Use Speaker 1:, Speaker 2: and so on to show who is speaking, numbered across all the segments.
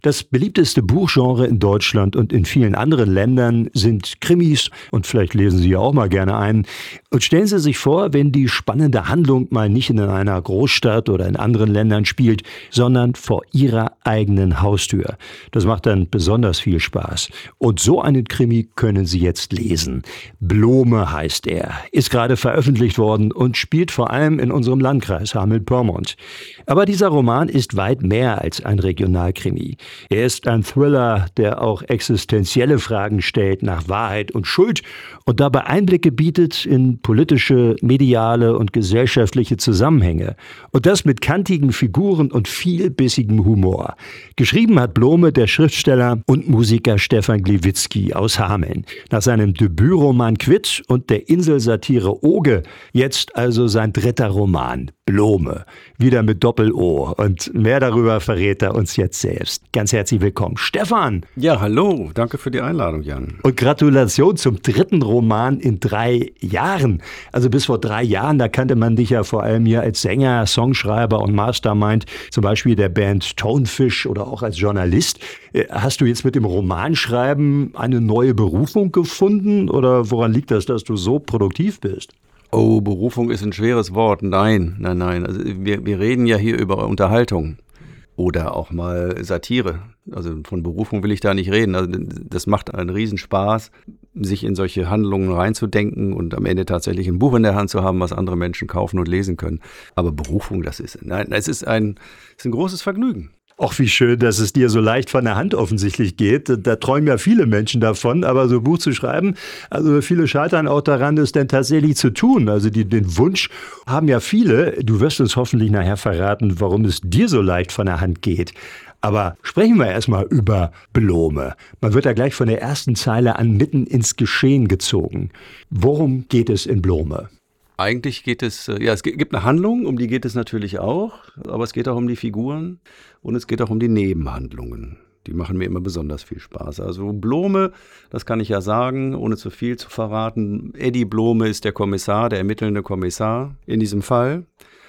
Speaker 1: Das beliebteste Buchgenre in Deutschland und in vielen anderen Ländern sind Krimis und vielleicht lesen Sie ja auch mal gerne einen. Und stellen Sie sich vor, wenn die spannende Handlung mal nicht in einer Großstadt oder in anderen Ländern spielt, sondern vor Ihrer eigenen Haustür. Das macht dann besonders viel Spaß. Und so einen Krimi können Sie jetzt lesen. Blome heißt er, ist gerade veröffentlicht worden und spielt vor allem in unserem Landkreis Hameln-Pyrmont. Aber dieser Roman ist weit mehr als ein Regionalkrimi. Er ist ein Thriller, der auch existenzielle Fragen stellt nach Wahrheit und Schuld und dabei Einblicke bietet in politische, mediale und gesellschaftliche Zusammenhänge. Und das mit kantigen Figuren und viel bissigem Humor. Geschrieben hat Blome der Schriftsteller und Musiker Stefan Gliwitzki aus Hameln. Nach seinem Debütroman Quid und der Inselsatire Oge jetzt also sein dritter Roman, Blome. Wieder mit Doppel-O. Und mehr darüber verrät er uns jetzt selbst. Ganz herzlich willkommen, Stefan.
Speaker 2: Ja, hallo. Danke für die Einladung, Jan.
Speaker 1: Und Gratulation zum dritten Roman in 3 Jahren. Also bis vor 3 Jahren, da kannte man dich ja vor allem hier als Sänger, Songschreiber und Mastermind, zum Beispiel der Band Tonefish oder auch als Journalist. Hast du jetzt mit dem Romanschreiben eine neue Berufung gefunden oder woran liegt das, dass du so produktiv bist?
Speaker 2: Oh, Berufung ist ein schweres Wort. Nein. Also wir reden ja hier über Unterhaltung oder auch mal Satire. Also von Berufung will ich da nicht reden. Also das macht einen Riesenspaß, sich in solche Handlungen reinzudenken und am Ende tatsächlich ein Buch in der Hand zu haben, was andere Menschen kaufen und lesen können. Aber Berufung, es ist ein großes Vergnügen.
Speaker 1: Auch wie schön, dass es dir so leicht von der Hand offensichtlich geht. Da träumen ja viele Menschen davon, aber so ein Buch zu schreiben, also viele scheitern auch daran, das denn tatsächlich zu tun. Also den Wunsch haben ja viele. Du wirst uns hoffentlich nachher verraten, warum es dir so leicht von der Hand geht. Aber sprechen wir erstmal über Blome. Man wird ja gleich von der ersten Zeile an mitten ins Geschehen gezogen. Worum geht es in Blome?
Speaker 2: Eigentlich geht es, es gibt eine Handlung, um die geht es natürlich auch, aber es geht auch um die Figuren und es geht auch um die Nebenhandlungen. Die machen mir immer besonders viel Spaß. Also Blome, das kann ich ja sagen, ohne zu viel zu verraten. Eddie Blome ist der Kommissar, der ermittelnde Kommissar in diesem Fall.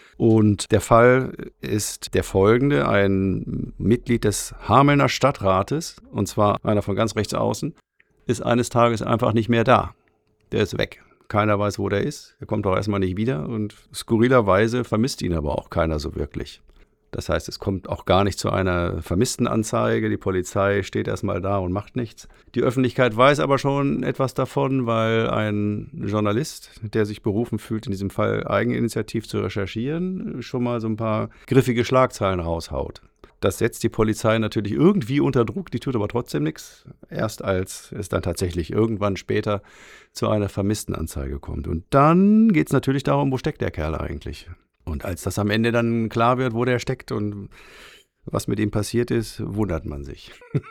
Speaker 2: Und der Fall ist der folgende: Ein Mitglied des Hamelner Stadtrates, und zwar einer von ganz rechts außen, ist eines Tages einfach nicht mehr da. Der ist weg. Keiner weiß, wo der ist. Er kommt auch erstmal nicht wieder und skurrilerweise vermisst ihn aber auch keiner so wirklich. Das heißt, es kommt auch gar nicht zu einer Vermisstenanzeige. Die Polizei steht erstmal da und macht nichts. Die Öffentlichkeit weiß aber schon etwas davon, weil ein Journalist, der sich berufen fühlt, in diesem Fall eigeninitiativ zu recherchieren, schon mal so ein paar griffige Schlagzeilen raushaut. Das setzt die Polizei natürlich irgendwie unter Druck, die tut aber trotzdem nichts. Erst als es dann tatsächlich irgendwann später zu einer Vermisstenanzeige kommt. Und dann geht es natürlich darum, wo steckt der Kerl eigentlich? Und als das am Ende dann klar wird, wo der steckt und was mit ihm passiert ist, wundert man sich.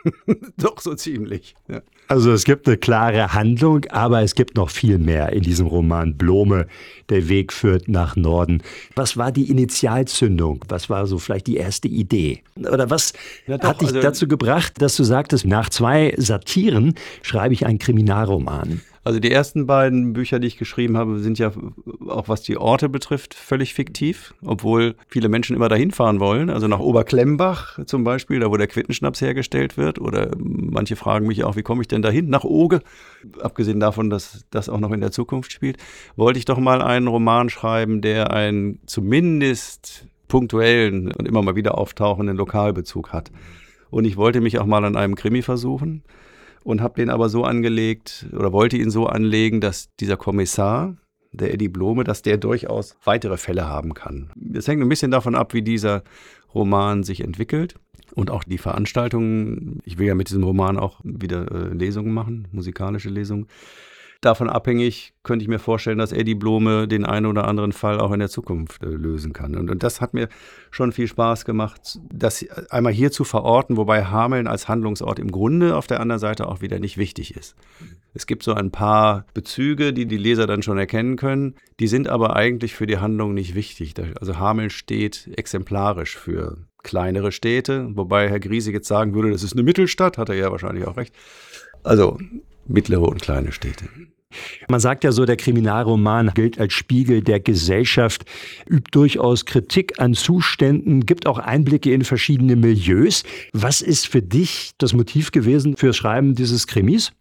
Speaker 2: Doch so ziemlich. Ja.
Speaker 1: Also es gibt eine klare Handlung, aber es gibt noch viel mehr in diesem Roman Blome. Der Weg führt nach Norden. Was war die Initialzündung? Was war so vielleicht die erste Idee? Oder was hat dich dazu gebracht, dass du sagtest, nach 2 Satiren schreibe ich einen Kriminalroman?
Speaker 2: Also die ersten beiden Bücher, die ich geschrieben habe, sind ja auch, was die Orte betrifft, völlig fiktiv, obwohl viele Menschen immer dahin fahren wollen. Also nach Oberklembach zum Beispiel, da wo der Quittenschnaps hergestellt wird. Oder manche fragen mich auch, wie komme ich denn dahin? Nach Oge. Abgesehen davon, dass das auch noch in der Zukunft spielt, wollte ich doch mal einen Roman schreiben, der einen zumindest punktuellen und immer mal wieder auftauchenden Lokalbezug hat. Und ich wollte mich auch mal an einem Krimi versuchen. Und habe den aber so angelegt oder wollte ihn so anlegen, dass dieser Kommissar, der Eddie Blome, dass der durchaus weitere Fälle haben kann. Das hängt ein bisschen davon ab, wie dieser Roman sich entwickelt und auch die Veranstaltungen. Ich will ja mit diesem Roman auch wieder Lesungen machen, musikalische Lesungen. Davon abhängig könnte ich mir vorstellen, dass Eddie Blome den einen oder anderen Fall auch in der Zukunft lösen kann. Und das hat mir schon viel Spaß gemacht, das einmal hier zu verorten, wobei Hameln als Handlungsort im Grunde auf der anderen Seite auch wieder nicht wichtig ist. Es gibt so ein paar Bezüge, die die Leser dann schon erkennen können, die sind aber eigentlich für die Handlung nicht wichtig. Also Hameln steht exemplarisch für kleinere Städte, wobei Herr Griesig jetzt sagen würde, das ist eine Mittelstadt, hat er ja wahrscheinlich auch recht. Also mittlere und kleine Städte.
Speaker 1: Man sagt ja so, der Kriminalroman gilt als Spiegel der Gesellschaft, übt durchaus Kritik an Zuständen, gibt auch Einblicke in verschiedene Milieus. Was ist für dich das Motiv gewesen fürs Schreiben dieses Krimis?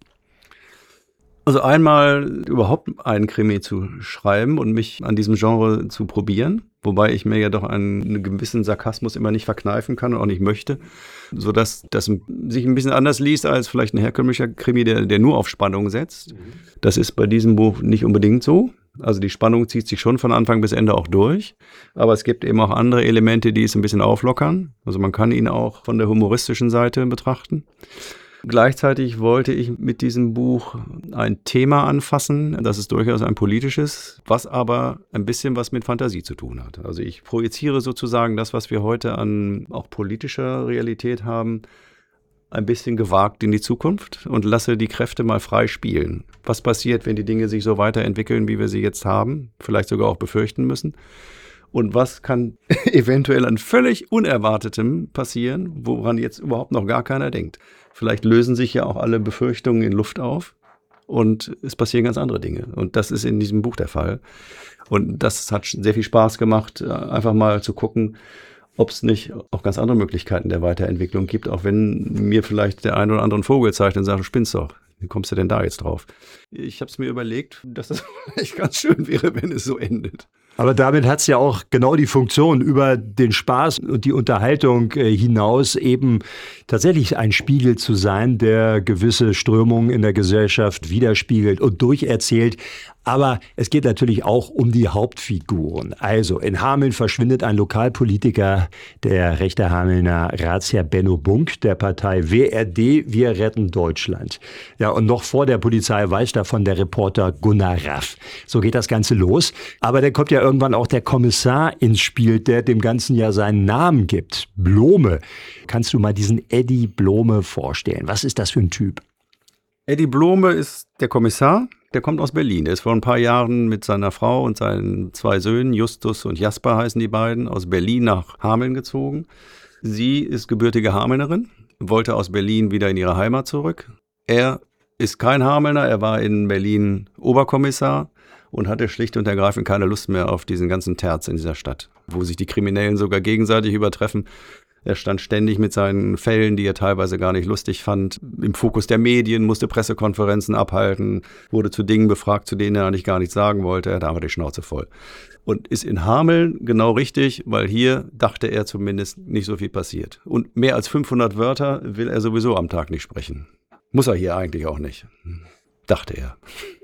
Speaker 2: Also einmal überhaupt einen Krimi zu schreiben und mich an diesem Genre zu probieren, wobei ich mir ja doch einen gewissen Sarkasmus immer nicht verkneifen kann und auch nicht möchte, sodass das sich ein bisschen anders liest als vielleicht ein herkömmlicher Krimi, der nur auf Spannung setzt. Das ist bei diesem Buch nicht unbedingt so. Also die Spannung zieht sich schon von Anfang bis Ende auch durch, aber es gibt eben auch andere Elemente, die es ein bisschen auflockern. Also man kann ihn auch von der humoristischen Seite betrachten. Gleichzeitig wollte ich mit diesem Buch ein Thema anfassen, das ist durchaus ein politisches, was aber ein bisschen was mit Fantasie zu tun hat. Also ich projiziere sozusagen das, was wir heute an auch politischer Realität haben, ein bisschen gewagt in die Zukunft und lasse die Kräfte mal frei spielen. Was passiert, wenn die Dinge sich so weiterentwickeln, wie wir sie jetzt haben, vielleicht sogar auch befürchten müssen? Und was kann eventuell an völlig Unerwartetem passieren, woran jetzt überhaupt noch gar keiner denkt? Vielleicht lösen sich ja auch alle Befürchtungen in Luft auf und es passieren ganz andere Dinge. Und das ist in diesem Buch der Fall. Und das hat sehr viel Spaß gemacht, einfach mal zu gucken, ob es nicht auch ganz andere Möglichkeiten der Weiterentwicklung gibt, auch wenn mir vielleicht der ein oder andere einen Vogel zeigt und sagt, du spinnst doch. Wie kommst du denn da jetzt drauf? Ich habe es mir überlegt, dass das vielleicht ganz schön wäre, wenn es so endet.
Speaker 1: Aber damit hat es ja auch genau die Funktion, über den Spaß und die Unterhaltung hinaus eben tatsächlich ein Spiegel zu sein, der gewisse Strömungen in der Gesellschaft widerspiegelt und durcherzählt. Aber es geht natürlich auch um die Hauptfiguren. Also in Hameln verschwindet ein Lokalpolitiker, der rechte Hamelner Ratsherr Benno Bunk der Partei WRD, Wir retten Deutschland. Ja, und noch vor der Polizei weiß davon der Reporter Gunnar Raff. So geht das Ganze los. Aber dann kommt ja irgendwann auch der Kommissar ins Spiel, der dem Ganzen ja seinen Namen gibt. Blome. Kannst du mal diesen Eddie Blome vorstellen? Was ist das für ein Typ?
Speaker 2: Eddie Blome ist der Kommissar. Der kommt aus Berlin. Der ist vor ein paar Jahren mit seiner Frau und seinen 2 Söhnen, Justus und Jasper heißen die beiden, aus Berlin nach Hameln gezogen. Sie ist gebürtige Hamelnerin, wollte aus Berlin wieder in ihre Heimat zurück. Er ist kein Hamelner, er war in Berlin Oberkommissar und hatte schlicht und ergreifend keine Lust mehr auf diesen ganzen Terz in dieser Stadt, wo sich die Kriminellen sogar gegenseitig übertreffen. Er stand ständig mit seinen Fällen, die er teilweise gar nicht lustig fand, im Fokus der Medien, musste Pressekonferenzen abhalten, wurde zu Dingen befragt, zu denen er eigentlich gar nichts sagen wollte. Er hatte aber die Schnauze voll. Und ist in Hameln genau richtig, weil hier, dachte er zumindest, nicht so viel passiert. Und mehr als 500 Wörter will er sowieso am Tag nicht sprechen. Muss er hier eigentlich auch nicht, dachte er.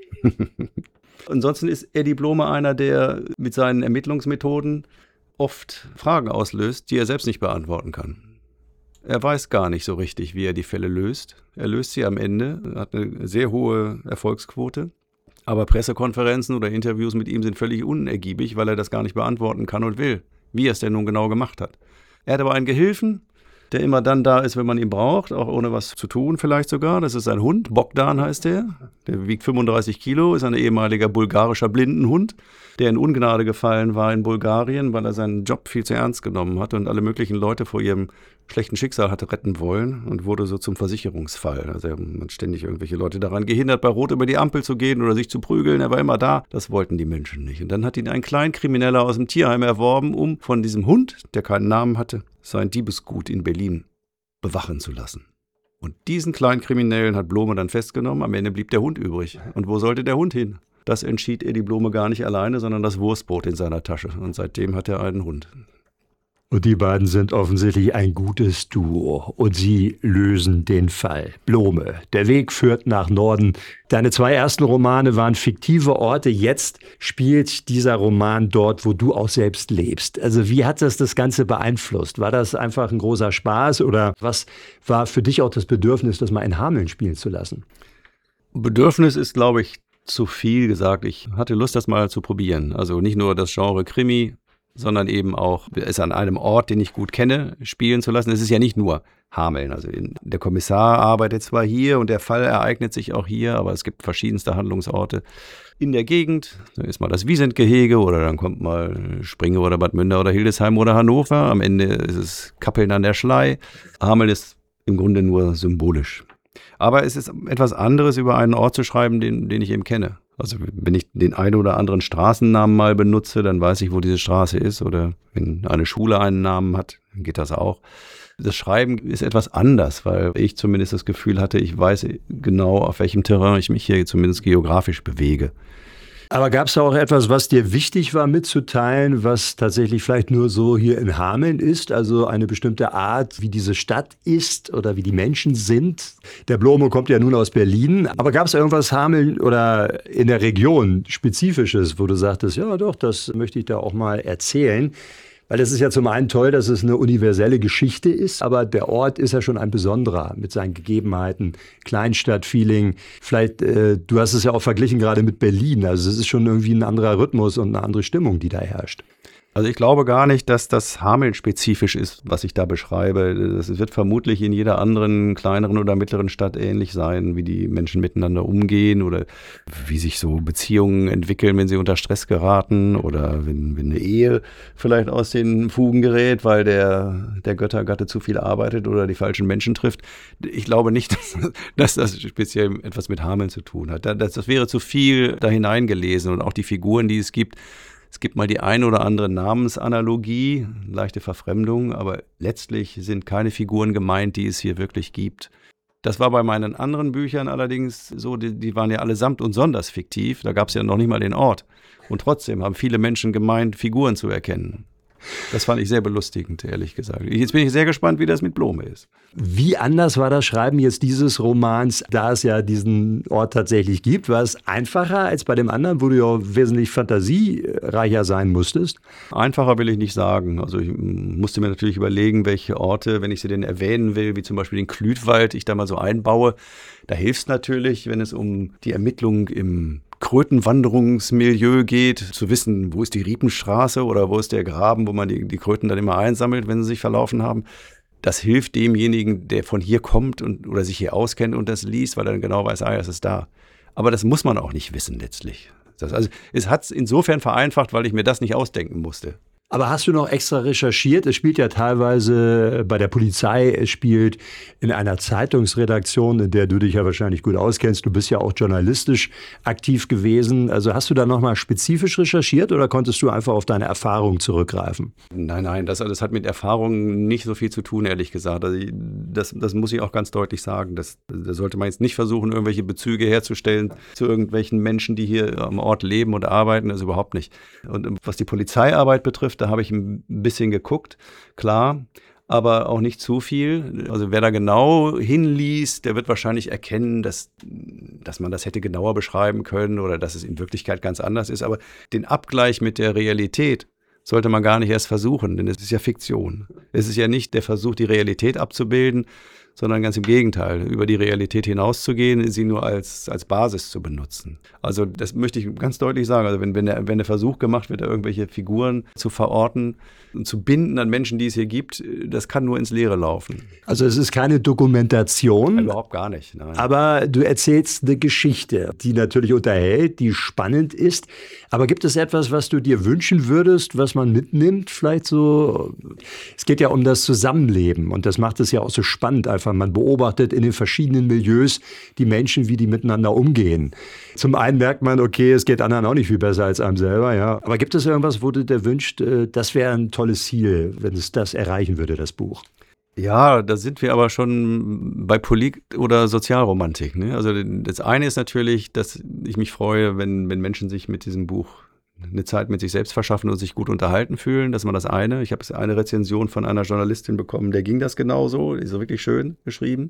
Speaker 2: Ansonsten ist Eddie Blome einer, der mit seinen Ermittlungsmethoden oft Fragen auslöst, die er selbst nicht beantworten kann. Er weiß gar nicht so richtig, wie er die Fälle löst. Er löst sie am Ende, hat eine sehr hohe Erfolgsquote. Aber Pressekonferenzen oder Interviews mit ihm sind völlig unergiebig, weil er das gar nicht beantworten kann und will, wie er es denn nun genau gemacht hat. Er hat aber einen Gehilfen, der immer dann da ist, wenn man ihn braucht, auch ohne was zu tun vielleicht sogar. Das ist sein Hund, Bogdan heißt der. Der wiegt 35 Kilo, ist ein ehemaliger bulgarischer Blindenhund, der in Ungnade gefallen war in Bulgarien, weil er seinen Job viel zu ernst genommen hat und alle möglichen Leute vor ihrem schlechten Schicksal hatte retten wollen und wurde so zum Versicherungsfall. Also man hat ständig irgendwelche Leute daran gehindert, bei Rot über die Ampel zu gehen oder sich zu prügeln. Er war immer da. Das wollten die Menschen nicht. Und dann hat ihn ein Kleinkrimineller aus dem Tierheim erworben, um von diesem Hund, der keinen Namen hatte, sein Diebesgut in Berlin bewachen zu lassen. Und diesen Kleinkriminellen hat Blome dann festgenommen. Am Ende blieb der Hund übrig. Und wo sollte der Hund hin? Das entschied Eddie Blome gar nicht alleine, sondern das Wurstbrot in seiner Tasche. Und seitdem hat er einen Hund.
Speaker 1: Und die beiden sind offensichtlich ein gutes Duo und sie lösen den Fall. Blome, der Weg führt nach Norden. Deine 2 ersten Romane waren fiktive Orte. Jetzt spielt dieser Roman dort, wo du auch selbst lebst. Also wie hat das Ganze beeinflusst? War das einfach ein großer Spaß oder was war für dich auch das Bedürfnis, das mal in Hameln spielen zu lassen?
Speaker 2: Bedürfnis ist, glaube ich, zu viel gesagt. Ich hatte Lust, das mal zu probieren. Also nicht nur das Genre Krimi, sondern eben auch es an einem Ort, den ich gut kenne, spielen zu lassen. Es ist ja nicht nur Hameln. Also der Kommissar arbeitet zwar hier und der Fall ereignet sich auch hier, aber es gibt verschiedenste Handlungsorte in der Gegend. Da ist mal das Wiesentgehege oder dann kommt mal Springe oder Bad Münder oder Hildesheim oder Hannover. Am Ende ist es Kappeln an der Schlei. Hameln ist im Grunde nur symbolisch. Aber es ist etwas anderes, über einen Ort zu schreiben, den ich eben kenne. Also wenn ich den einen oder anderen Straßennamen mal benutze, dann weiß ich, wo diese Straße ist. Oder wenn eine Schule einen Namen hat, dann geht das auch. Das Schreiben ist etwas anders, weil ich zumindest das Gefühl hatte, ich weiß genau, auf welchem Terrain ich mich hier zumindest geografisch bewege.
Speaker 1: Aber gab es da auch etwas, was dir wichtig war mitzuteilen, was tatsächlich vielleicht nur so hier in Hameln ist? Also eine bestimmte Art, wie diese Stadt ist oder wie die Menschen sind? Der Blomo kommt ja nun aus Berlin. Aber gab es irgendwas Hameln oder in der Region Spezifisches, wo du sagtest, ja doch, das möchte ich da auch mal erzählen? Weil das ist ja zum einen toll, dass es eine universelle Geschichte ist, aber der Ort ist ja schon ein besonderer mit seinen Gegebenheiten, Kleinstadt-Feeling. Vielleicht, du hast es ja auch verglichen gerade mit Berlin, also es ist schon irgendwie ein anderer Rhythmus und eine andere Stimmung, die da herrscht.
Speaker 2: Also ich glaube gar nicht, dass das Hameln-spezifisch ist, was ich da beschreibe. Das wird vermutlich in jeder anderen kleineren oder mittleren Stadt ähnlich sein, wie die Menschen miteinander umgehen oder wie sich so Beziehungen entwickeln, wenn sie unter Stress geraten oder wenn eine Ehe vielleicht aus den Fugen gerät, weil der Göttergatte zu viel arbeitet oder die falschen Menschen trifft. Ich glaube nicht, dass das speziell etwas mit Hameln zu tun hat. Das wäre zu viel da hineingelesen und auch die Figuren, die es gibt. Es gibt mal die ein oder andere Namensanalogie, leichte Verfremdung, aber letztlich sind keine Figuren gemeint, die es hier wirklich gibt. Das war bei meinen anderen Büchern allerdings so, die waren ja allesamt und sonders fiktiv, da gab es ja noch nicht mal den Ort. Und trotzdem haben viele Menschen gemeint, Figuren zu erkennen. Das fand ich sehr belustigend, ehrlich gesagt. Jetzt bin ich sehr gespannt, wie das mit Blome ist.
Speaker 1: Wie anders war das Schreiben jetzt dieses Romans, da es ja diesen Ort tatsächlich gibt? War es einfacher als bei dem anderen, wo du ja wesentlich fantasiereicher sein musstest?
Speaker 2: Einfacher will ich nicht sagen. Also ich musste mir natürlich überlegen, welche Orte, wenn ich sie denn erwähnen will, wie zum Beispiel den Klütwald, ich da mal so einbaue. Da hilft es natürlich, wenn es um die Ermittlung im Krötenwanderungsmilieu geht, zu wissen, wo ist die Riepenstraße oder wo ist der Graben, wo man die Kröten dann immer einsammelt, wenn sie sich verlaufen haben. Das hilft demjenigen, der von hier kommt oder sich hier auskennt und das liest, weil er dann genau weiß, das ist da. Aber das muss man auch nicht wissen letztlich. Also es hat es insofern vereinfacht, weil ich mir das nicht ausdenken musste.
Speaker 1: Aber hast du noch extra recherchiert? Es spielt ja teilweise bei der Polizei, es spielt in einer Zeitungsredaktion, in der du dich ja wahrscheinlich gut auskennst. Du bist ja auch journalistisch aktiv gewesen. Also hast du da nochmal spezifisch recherchiert oder konntest du einfach auf deine Erfahrung zurückgreifen?
Speaker 2: Nein, das hat mit Erfahrung nicht so viel zu tun, ehrlich gesagt. Also das muss ich auch ganz deutlich sagen. Da sollte man jetzt nicht versuchen, irgendwelche Bezüge herzustellen zu irgendwelchen Menschen, die hier am Ort leben und arbeiten. Das überhaupt nicht. Und was die Polizeiarbeit betrifft, da habe ich ein bisschen geguckt, klar, aber auch nicht zu viel. Also wer da genau hinliest, der wird wahrscheinlich erkennen, dass man das hätte genauer beschreiben können oder dass es in Wirklichkeit ganz anders ist. Aber den Abgleich mit der Realität sollte man gar nicht erst versuchen, denn es ist ja Fiktion. Es ist ja nicht der Versuch, die Realität abzubilden, sondern ganz im Gegenteil, über die Realität hinauszugehen, sie nur als Basis zu benutzen. Also das möchte ich ganz deutlich sagen. Also wenn der Versuch gemacht wird, irgendwelche Figuren zu verorten und zu binden an Menschen, die es hier gibt, das kann nur ins Leere laufen.
Speaker 1: Also es ist keine Dokumentation.
Speaker 2: Überhaupt gar nicht, nein.
Speaker 1: Aber du erzählst eine Geschichte, die natürlich unterhält, die spannend ist. Aber gibt es etwas, was du dir wünschen würdest, was man mitnimmt? Vielleicht so, es geht ja um das Zusammenleben und das macht es ja auch so spannend einfach. Man beobachtet in den verschiedenen Milieus die Menschen, wie die miteinander umgehen. Zum einen merkt man, okay, es geht anderen auch nicht viel besser als einem selber, ja. Aber gibt es irgendwas, wo du dir wünschst, das wäre ein tolles Ziel, wenn es das erreichen würde, das Buch?
Speaker 2: Ja, da sind wir aber schon bei Polit- oder Sozialromantik. Ne? Also das eine ist natürlich, dass ich mich freue, wenn Menschen sich mit diesem Buch eine Zeit mit sich selbst verschaffen und sich gut unterhalten fühlen. Das ist mal das eine. Ich habe eine Rezension von einer Journalistin bekommen, der ging das genauso. Die ist so wirklich schön geschrieben.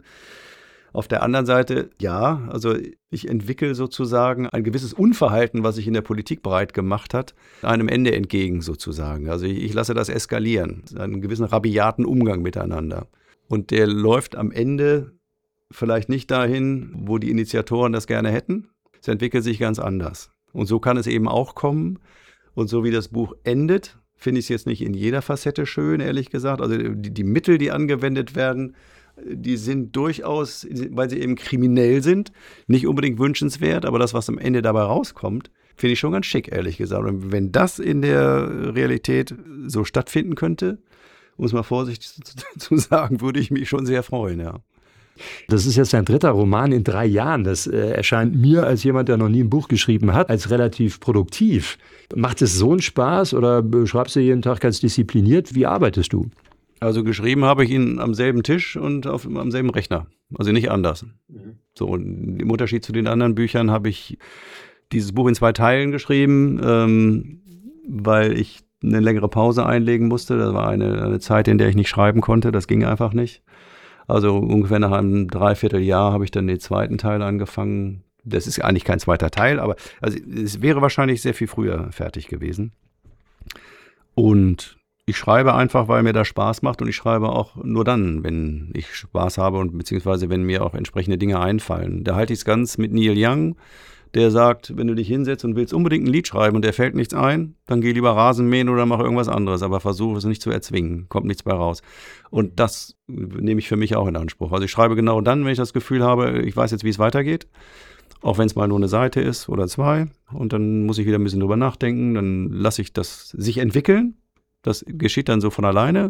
Speaker 2: Auf der anderen Seite, ja, also ich entwickle sozusagen ein gewisses Unverhalten, was sich in der Politik breit gemacht hat, einem Ende entgegen sozusagen. Also ich lasse das eskalieren, einen gewissen rabiaten Umgang miteinander. Und der läuft am Ende vielleicht nicht dahin, wo die Initiatoren das gerne hätten. Es entwickelt sich ganz anders. Und so kann es eben auch kommen. Und so wie das Buch endet, finde ich es jetzt nicht in jeder Facette schön, ehrlich gesagt. Also die Mittel, die angewendet werden, die sind durchaus, weil sie eben kriminell sind, nicht unbedingt wünschenswert. Aber das, was am Ende dabei rauskommt, finde ich schon ganz schick, ehrlich gesagt. Und wenn das in der Realität so stattfinden könnte, um es mal vorsichtig zu sagen, würde ich mich schon sehr freuen, ja.
Speaker 1: Das ist jetzt dein dritter Roman in 3 Jahren. Das erscheint mir als jemand, der noch nie ein Buch geschrieben hat, als relativ produktiv. Macht es so einen Spaß oder schreibst du jeden Tag ganz diszipliniert? Wie arbeitest du?
Speaker 2: Also geschrieben habe ich ihn am selben Tisch und am selben Rechner. Also nicht anders. So, und im Unterschied zu den anderen Büchern habe ich dieses Buch in 2 Teilen geschrieben, weil ich eine längere Pause einlegen musste. Das war eine Zeit, in der ich nicht schreiben konnte. Das ging einfach nicht. Also ungefähr nach einem Dreivierteljahr habe ich dann den zweiten Teil angefangen. Das ist eigentlich kein zweiter Teil, aber also es wäre wahrscheinlich sehr viel früher fertig gewesen. Und ich schreibe einfach, weil mir das Spaß macht, und ich schreibe auch nur dann, wenn ich Spaß habe und beziehungsweise wenn mir auch entsprechende Dinge einfallen. Da halte ich es ganz mit Neil Young, der sagt, wenn du dich hinsetzt und willst unbedingt ein Lied schreiben und dir fällt nichts ein, dann geh lieber Rasen mähen oder mach irgendwas anderes, aber versuche es nicht zu erzwingen, kommt nichts bei raus. Und das nehme ich für mich auch in Anspruch. Also ich schreibe genau dann, wenn ich das Gefühl habe, ich weiß jetzt, wie es weitergeht, auch wenn es mal nur eine Seite ist oder 2, und dann muss ich wieder ein bisschen drüber nachdenken, dann lasse ich das sich entwickeln. Das geschieht dann so von alleine.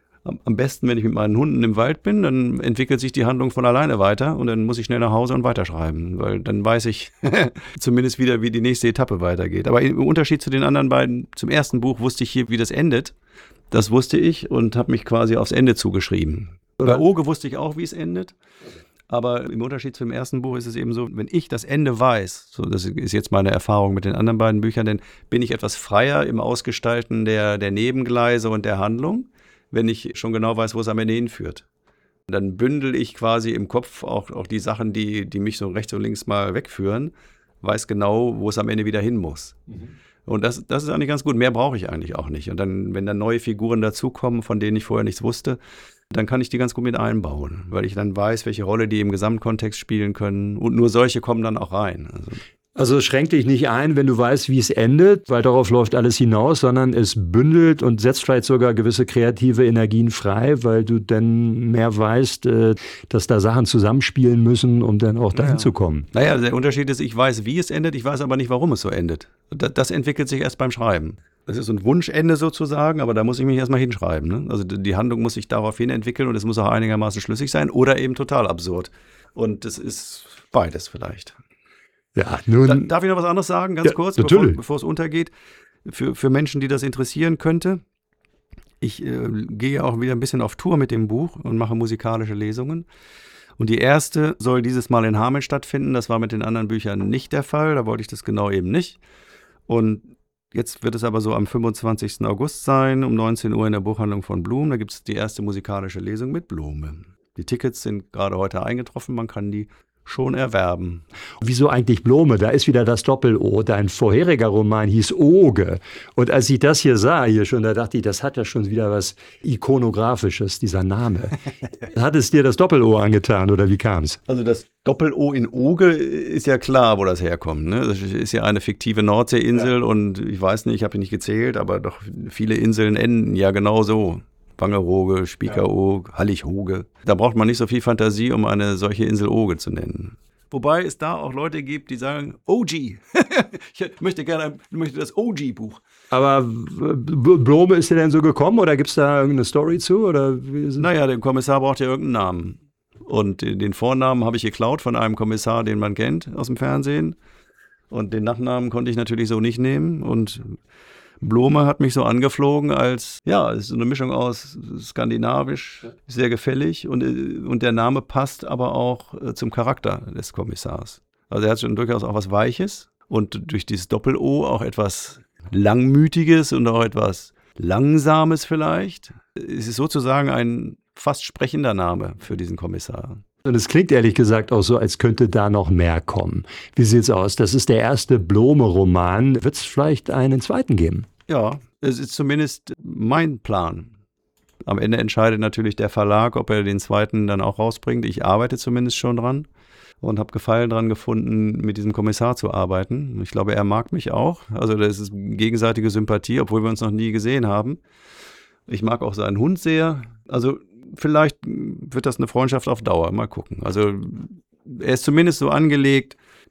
Speaker 2: Am besten, wenn ich mit meinen Hunden im Wald bin, dann entwickelt sich die Handlung von alleine weiter und dann muss ich schnell nach Hause und weiterschreiben, weil dann weiß ich zumindest wieder, wie die nächste Etappe weitergeht. Aber im Unterschied zu den anderen beiden, zum ersten Buch wusste ich hier, wie das endet. Das wusste ich und habe mich quasi aufs Ende zugeschrieben. Bei Oge wusste ich auch, wie es endet. Aber im Unterschied zum ersten Buch ist es eben so, wenn ich das Ende weiß, so das ist jetzt meine Erfahrung mit den anderen beiden Büchern, dann bin ich etwas freier im Ausgestalten der Nebengleise und der Handlung, wenn ich schon genau weiß, wo es am Ende hinführt. Dann bündel ich quasi im Kopf auch die Sachen, die mich so rechts und links mal wegführen, weiß genau, wo es am Ende wieder hin muss. Und das ist eigentlich ganz gut. Mehr brauche ich eigentlich auch nicht. Und dann, wenn dann neue Figuren dazukommen, von denen ich vorher nichts wusste, dann kann ich die ganz gut mit einbauen, weil ich dann weiß, welche Rolle die im Gesamtkontext spielen können. Und nur solche kommen dann auch rein.
Speaker 1: Also schränkt dich nicht ein, wenn du weißt, wie es endet, weil darauf läuft alles hinaus, sondern es bündelt und setzt vielleicht sogar gewisse kreative Energien frei, weil du dann mehr weißt, dass da Sachen zusammenspielen müssen, um dann auch dahin zu kommen.
Speaker 2: Naja, der Unterschied ist, ich weiß, wie es endet, ich weiß aber nicht, warum es so endet. Das entwickelt sich erst beim Schreiben. Das ist ein Wunschende sozusagen, aber da muss ich mich erstmal hinschreiben. Ne? Also die Handlung muss sich daraufhin entwickeln und es muss auch einigermaßen schlüssig sein oder eben total absurd. Und das ist beides vielleicht.
Speaker 1: Ja, nun,
Speaker 2: darf ich noch was anderes sagen, ganz kurz, bevor es untergeht? Für Menschen, die das interessieren könnte. Ich gehe auch wieder ein bisschen auf Tour mit dem Buch und mache musikalische Lesungen. Und die erste soll dieses Mal in Hameln stattfinden. Das war mit den anderen Büchern nicht der Fall. Da wollte ich das genau eben nicht. Und jetzt wird es aber so am 25. August sein, um 19 Uhr in der Buchhandlung von Blum. Da gibt es die erste musikalische Lesung mit Blume. Die Tickets sind gerade heute eingetroffen. Man kann die schon erwerben.
Speaker 1: Wieso eigentlich Blome? Da ist wieder das Doppel-O. Dein vorheriger Roman hieß Oge. Und als ich das hier sah, da dachte ich, das hat ja schon wieder was Ikonografisches, dieser Name. Hat es dir das Doppel-O angetan oder wie kam es?
Speaker 2: Also das Doppel-O in Oge ist ja klar, wo das herkommt. Ne? Das ist ja eine fiktive Nordseeinsel und ich weiß nicht, ich habe ihn nicht gezählt, aber doch viele Inseln enden ja genau so. Wangerooge, Spiekeroog, Hallig-Hoge. Da braucht man nicht so viel Fantasie, um eine solche Insel Oge zu nennen. Wobei es da auch Leute gibt, die sagen, OG. Ich möchte das OG-Buch.
Speaker 1: Aber Blome ist dir denn so gekommen oder gibt es da irgendeine Story zu? Oder
Speaker 2: naja, der Kommissar braucht ja irgendeinen Namen. Und den Vornamen habe ich geklaut von einem Kommissar, den man kennt aus dem Fernsehen. Und den Nachnamen konnte ich natürlich so nicht nehmen. Und Blome hat mich so angeflogen als, ja, es ist so eine Mischung aus skandinavisch, sehr gefällig und der Name passt aber auch zum Charakter des Kommissars. Also er hat schon durchaus auch was Weiches und durch dieses Doppel-O auch etwas Langmütiges und auch etwas Langsames vielleicht. Es ist sozusagen ein fast sprechender Name für diesen Kommissar.
Speaker 1: Und es klingt ehrlich gesagt auch so, als könnte da noch mehr kommen. Wie sieht's aus? Das ist der erste Blome-Roman. Wird es vielleicht einen zweiten geben?
Speaker 2: Ja, es ist zumindest mein Plan. Am Ende entscheidet natürlich der Verlag, ob er den zweiten dann auch rausbringt. Ich arbeite zumindest schon dran und habe Gefallen dran gefunden, mit diesem Kommissar zu arbeiten. Ich glaube, er mag mich auch. Also das ist gegenseitige Sympathie, obwohl wir uns noch nie gesehen haben. Ich mag auch seinen Hund sehr. Also vielleicht wird das eine Freundschaft auf Dauer. Mal gucken. Also er ist zumindest so angelegt,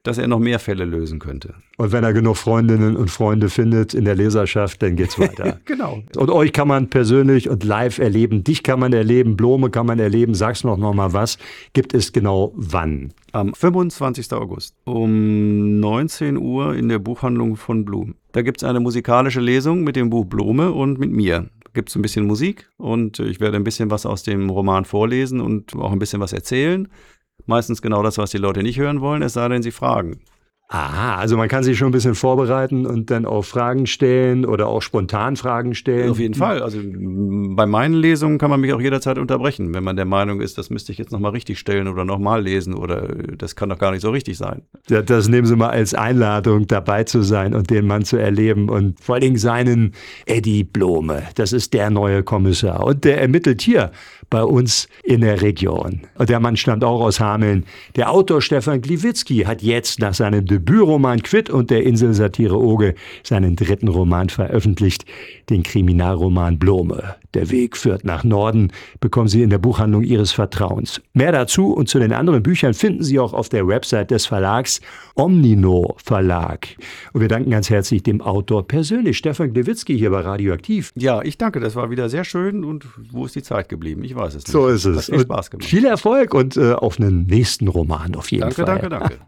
Speaker 2: dass er noch mehr Fälle lösen könnte.
Speaker 1: Und wenn er genug Freundinnen und Freunde findet in der Leserschaft, dann geht's weiter.
Speaker 2: Genau.
Speaker 1: Und euch kann man persönlich und live erleben. Dich kann man erleben, Blome kann man erleben. Sag's noch mal was. Gibt es genau wann?
Speaker 2: Am 25. August um 19 Uhr in der Buchhandlung von Blum. Da gibt es eine musikalische Lesung mit dem Buch Blome und mit mir. Gibt es ein bisschen Musik und ich werde ein bisschen was aus dem Roman vorlesen und auch ein bisschen was erzählen. Meistens genau das, was die Leute nicht hören wollen, es sei denn, sie fragen.
Speaker 1: Aha, also man kann sich schon ein bisschen vorbereiten und dann auch Fragen stellen oder auch spontan Fragen stellen.
Speaker 2: Auf jeden Fall. Also bei meinen Lesungen kann man mich auch jederzeit unterbrechen, wenn man der Meinung ist, das müsste ich jetzt nochmal richtig stellen oder nochmal lesen oder das kann doch gar nicht so richtig sein.
Speaker 1: Ja, das nehmen Sie mal als Einladung, dabei zu sein und den Mann zu erleben und vor allen Dingen seinen Eddie Blome. Das ist der neue Kommissar und der ermittelt hier bei uns in der Region. Und der Mann stammt auch aus Hameln. Der Autor Stefan Gliwitzki hat jetzt nach seinem Debütroman Quid und der Inselsatire Oge seinen 3. Roman veröffentlicht, den Kriminalroman Blome. Der Weg führt nach Norden, bekommen Sie in der Buchhandlung Ihres Vertrauens. Mehr dazu und zu den anderen Büchern finden Sie auch auf der Website des Verlags Omnino Verlag. Und wir danken ganz herzlich dem Autor persönlich, Stefan Gliwitzki, hier bei Radioaktiv.
Speaker 2: Ja, ich danke, das war wieder sehr schön und wo ist die Zeit geblieben? Ich weiß es nicht.
Speaker 1: So ist es.
Speaker 2: Hat viel Spaß gemacht.
Speaker 1: Viel Erfolg und auf einen nächsten Roman auf jeden Fall.
Speaker 2: Danke.